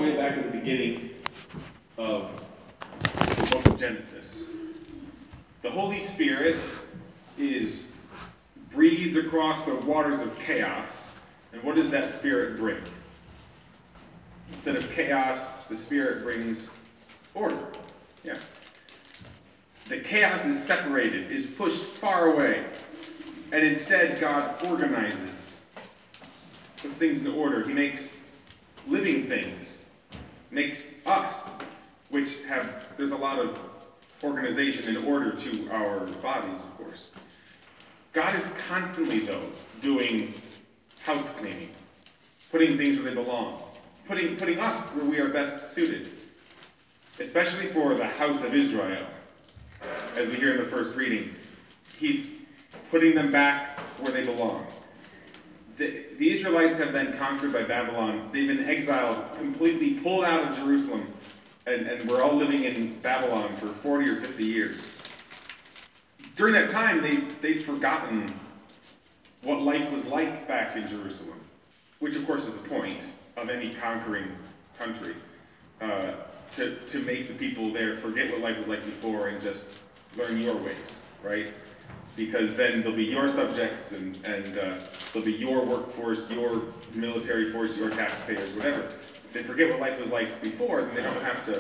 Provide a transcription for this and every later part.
way back at the beginning of the book of Genesis. The Holy Spirit is breathed across the waters of chaos, and what does that Spirit bring? Instead of chaos, the Spirit brings order. Yeah. The chaos is separated, is pushed far away, and instead God organizes, puts things into order. He makes living things, makes us, which there's a lot of organization and order to our bodies, of course. God is constantly, though, doing house cleaning, putting things where they belong, putting us where we are best suited, especially for the house of Israel. As we hear in the first reading, he's putting them back where they belong. The Israelites have been conquered by Babylon. They've been exiled, completely pulled out of Jerusalem, and we're all living in Babylon for 40 or 50 years. During that time, they'd forgotten what life was like back in Jerusalem, which of course is the point of any conquering country, to make the people there forget what life was like before and just learn your ways, right? Because then they'll be your subjects, and they'll be your workforce, your military force, your taxpayers, whatever. If they forget what life was like before, then they don't have to.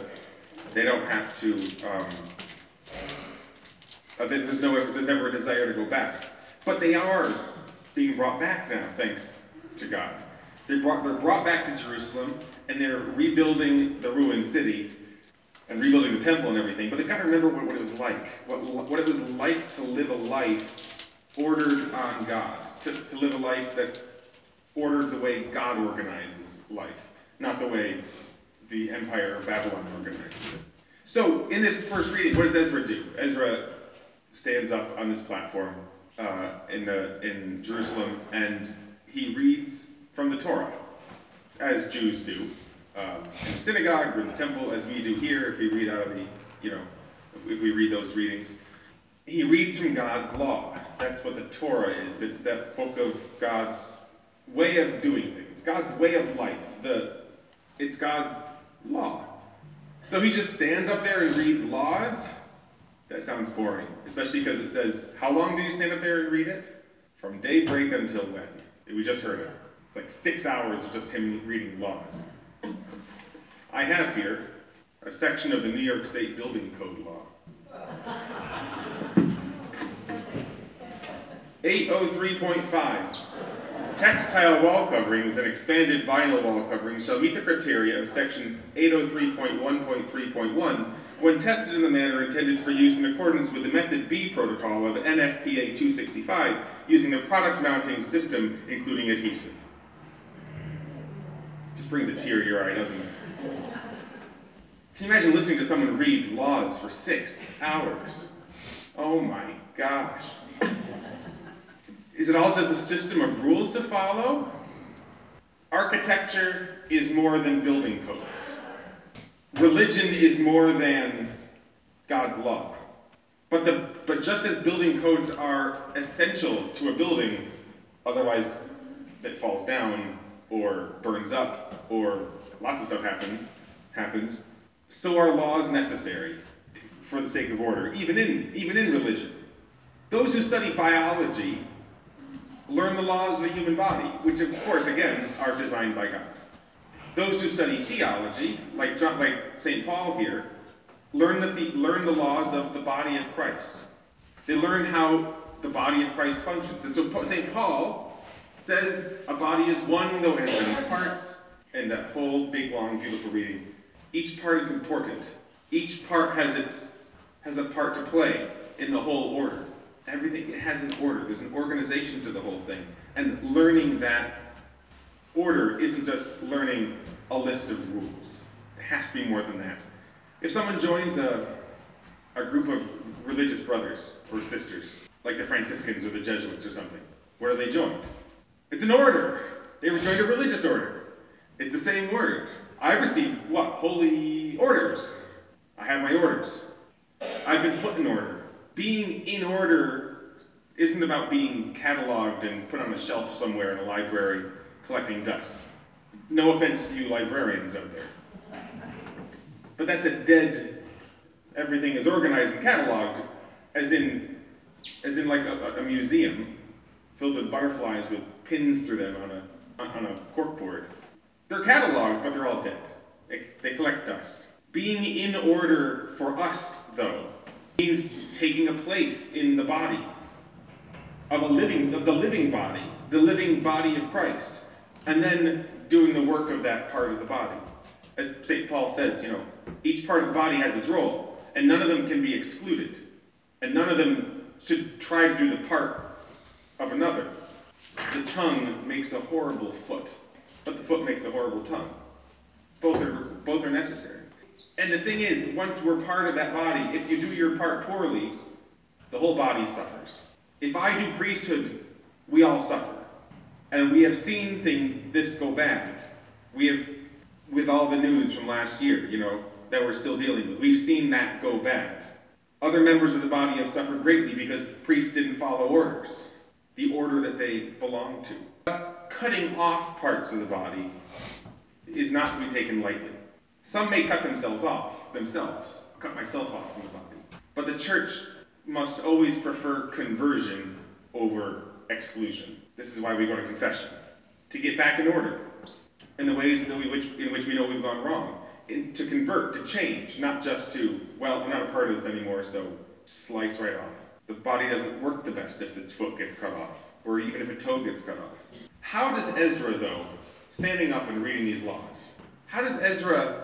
There's never a desire to go back. But they are being brought back now, thanks to God. They're brought back to Jerusalem, and they're rebuilding the ruined city and rebuilding the temple and everything. But they've got to remember what it was like, what it was like to live a life ordered on God, to live a life that's ordered the way God organizes life, not the way the empire of Babylon organizes it. So, in this first reading, what does Ezra do? Ezra stands up on this platform in Jerusalem, and he reads from the Torah, as Jews do, in the synagogue or in the temple, as we do here. If we read out of if we read those readings, he reads from God's law. That's what the Torah is. It's that book of God's way of doing things, God's way of life. It's God's law. So he just stands up there and reads laws. That sounds boring, especially because it says, how long did you stand up there and read it? From daybreak until when? We just heard it. It's like 6 hours of just him reading laws. I have here a section of the New York State Building Code law. 803.5. Textile wall coverings and expanded vinyl wall coverings shall meet the criteria of section 803.1.3.1 when tested in the manner intended for use in accordance with the Method B protocol of NFPA 265 using the product mounting system, including adhesive. Just brings a tear to your eye, doesn't it? Can you imagine listening to someone read laws for 6 hours? Oh my gosh. Is it all just a system of rules to follow? Architecture is more than building codes. Religion is more than God's law. But just as building codes are essential to a building, otherwise it falls down or burns up or lots of stuff happens, so are laws necessary for the sake of order, even in religion. Those who study biology learn the laws of the human body, which of course, again, are designed by God. Those who study theology, like St. Paul here, learn the laws of the body of Christ. They learn how the body of Christ functions. And so St. Paul says a body is one, though it has many parts, and that whole big, long, beautiful reading. Each part is important. Each part has a part to play in the whole order. Everything, it has an order. There's an organization to the whole thing. And learning that order isn't just learning a list of rules. It has to be more than that. If someone joins a group of religious brothers or sisters, like the Franciscans or the Jesuits or something, where are they joined? It's an order. They were joined a religious order. It's the same word. I've received what? Holy orders. I have my orders. I've been put in order. Being in order isn't about being cataloged and put on a shelf somewhere in a library collecting dust. No offense to you librarians out there. But that's a dead, everything is organized and cataloged, as in like a museum filled with butterflies with pins through them on a corkboard. They're cataloged, but they're all dead. They collect dust. Being in order for us, though, means taking a place in the body of the living body of Christ, and then doing the work of that part of the body. As St. Paul says, each part of the body has its role, and none of them can be excluded, and none of them should try to do the part of another. The tongue makes a horrible foot, but the foot makes a horrible tongue. Both are necessary. And the thing is, once we're part of that body, if you do your part poorly, the whole body suffers. If I do priesthood, we all suffer. And we have seen this go bad. We have, with all the news from last year, that we're still dealing with, we've seen that go bad. Other members of the body have suffered greatly because priests didn't follow orders, the order that they belong to. But cutting off parts of the body is not to be taken lightly. Some may cut themselves. Cut myself off from the body. But the church must always prefer conversion over exclusion. This is why we go to confession, to get back in order in the ways in which we know we've gone wrong, to convert, to change, not just to, well, I'm not a part of this anymore, so slice right off. The body doesn't work the best if its foot gets cut off, or even if a toe gets cut off. How does Ezra, though, standing up and reading these laws, how does Ezra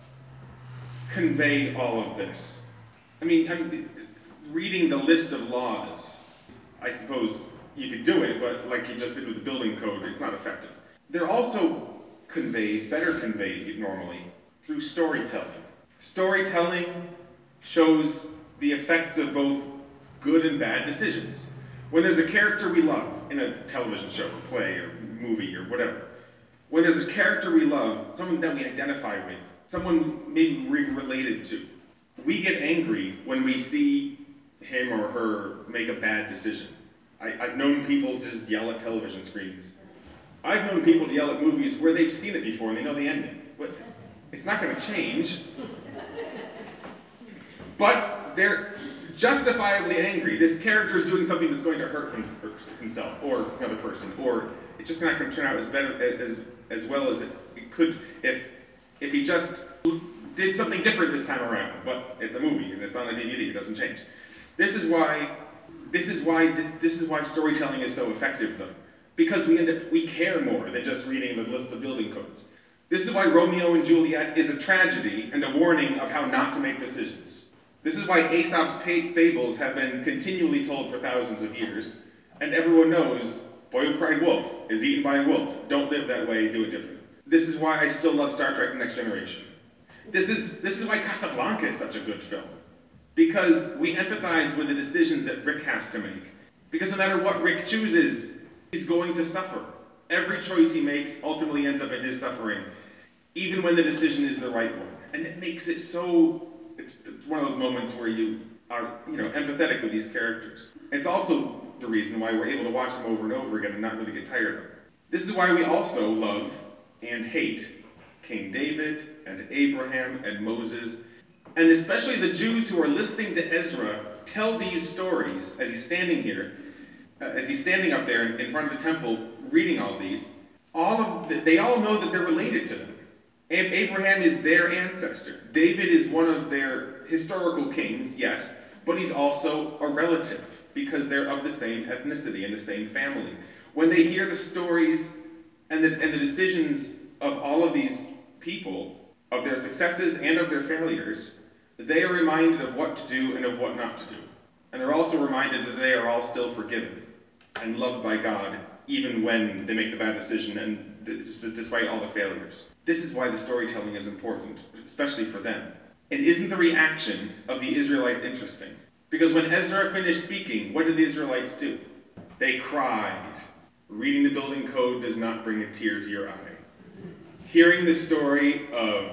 convey all of this? I mean, reading the list of laws, I suppose you could do it, but like you just did with the building code, it's not effective. They're also better conveyed normally, through storytelling. Storytelling shows the effects of both good and bad decisions. When there's a character we love in a television show or play or movie or whatever, when there's a character we love, someone that we identify with, someone maybe we're related to, we get angry when we see him or her make a bad decision. I've known people just yell at television screens. I've known people to yell at movies where they've seen it before and they know the ending. But it's not going to change. But they're justifiably angry. This character is doing something that's going to hurt himself or another person, or it's just not going to turn out as well as it could if he just did something different this time around. But it's a movie and it's on a DVD. It doesn't change. This is why storytelling is so effective, though, because we care more than just reading the list of building codes. This is why Romeo and Juliet is a tragedy and a warning of how not to make decisions. This is why Aesop's fables have been continually told for thousands of years, and everyone knows, boy who cried wolf is eaten by a wolf. Don't live that way, do it different. This is why I still love Star Trek: The Next Generation. This is why Casablanca is such a good film. Because we empathize with the decisions that Rick has to make. Because no matter what Rick chooses, he's going to suffer. Every choice he makes ultimately ends up in his suffering, even when the decision is the right one. And it makes it so, it's one of those moments where you are, empathetic with these characters. It's also the reason why we're able to watch them over and over again and not really get tired of them. This is why we also love and hate King David and Abraham and Moses, and especially the Jews who are listening to Ezra tell these stories as he's standing here, as he's standing up there in front of the temple reading all these. They all know that they're related to them. Abraham is their ancestor. David is one of their historical kings, yes, but he's also a relative because they're of the same ethnicity and the same family. When they hear the stories and the decisions of all of these people, of their successes and of their failures, they are reminded of what to do and of what not to do. And they're also reminded that they are all still forgiven and loved by God, even when they make the bad decision and despite all the failures. This is why the storytelling is important, especially for them. And isn't the reaction of the Israelites interesting? Because when Ezra finished speaking, what did the Israelites do? They cried. Reading the building code does not bring a tear to your eye. Hearing the story of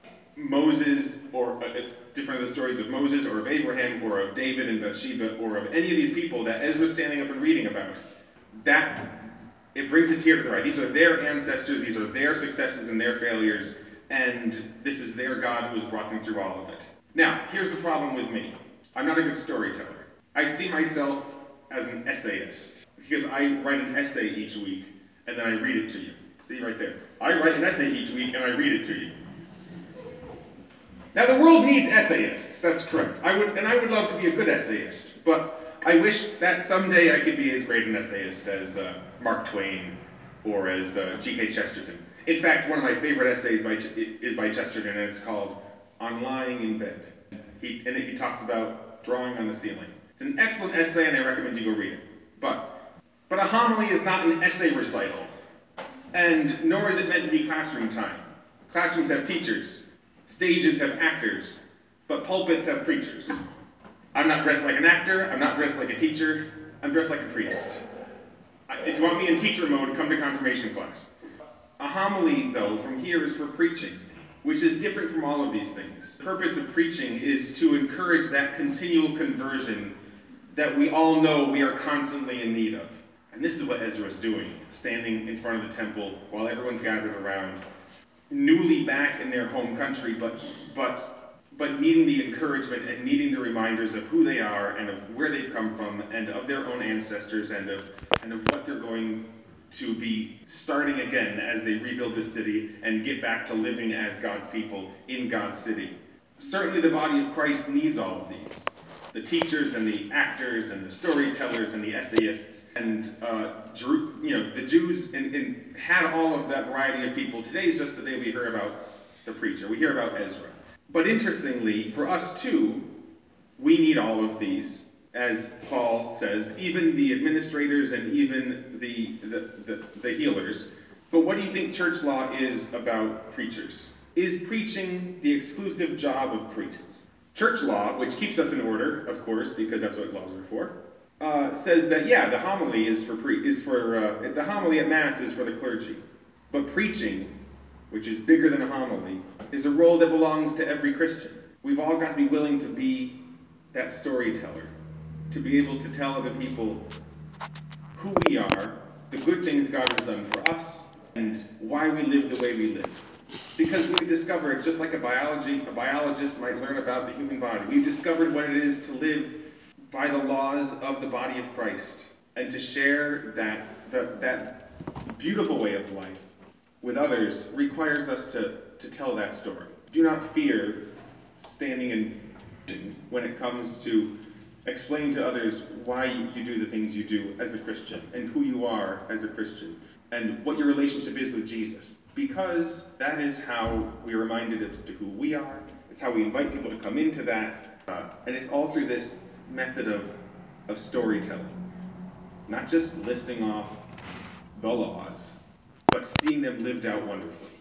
Moses, or it's different than the stories of Moses or of Abraham or of David and Bathsheba or of any of these people that Ezra's standing up and reading about, that it brings a tear to their eye. These are their ancestors, these are their successes and their failures, and this is their God who has brought them through all of it. Now, here's the problem with me. I'm not a good storyteller. I see myself as an essayist, because I write an essay each week, and then I read it to you. See right there. I write an essay each week, and I read it to you. Now, the world needs essayists, that's correct. I would love to be a good essayist, but I wish that someday I could be as great an essayist as Mark Twain or as G.K. Chesterton. In fact, one of my favorite essays is by Chesterton, and it's called On Lying in Bed. He talks about drawing on the ceiling. It's an excellent essay, and I recommend you go read it. But a homily is not an essay recital, and nor is it meant to be classroom time. Classrooms have teachers, stages have actors, but pulpits have preachers. I'm not dressed like an actor, I'm not dressed like a teacher, I'm dressed like a priest. If you want me in teacher mode, come to confirmation class. A homily, though, from here is for preaching, which is different from all of these things. The purpose of preaching is to encourage that continual conversion that we all know we are constantly in need of. And this is what Ezra is doing, standing in front of the temple while everyone's gathered around, newly back in their home country, but needing the encouragement and needing the reminders of who they are and of where they've come from and of their own ancestors and of what they're going to be starting again as they rebuild the city and get back to living as God's people in God's city. Certainly the body of Christ needs all of these. The teachers and the actors and the storytellers and the essayists and the Jews had all of that variety of people. Today's just the day we hear about the preacher. We hear about Ezra. But interestingly, for us too, we need all of these, as Paul says, even the administrators and even the healers. But what do you think church law is about preachers? Is preaching the exclusive job of priests? Church law, which keeps us in order, of course, because that's what laws are for, says that the homily the homily at Mass is for the clergy, but preaching, which is bigger than a homily, is a role that belongs to every Christian. We've all got to be willing to be that storyteller, to be able to tell other people who we are, the good things God has done for us, and why we live the way we live. Because we've discovered, just like a biologist might learn about the human body, we've discovered what it is to live by the laws of the body of Christ and to share that beautiful way of life with others requires us to tell that story. Do not fear standing in when it comes to explain to others why you do the things you do as a Christian and who you are as a Christian and what your relationship is with Jesus. Because that is how we're reminded of who we are. It's how we invite people to come into that. And it's all through this method of storytelling. Not just listing off the laws, but seeing them lived out wonderfully.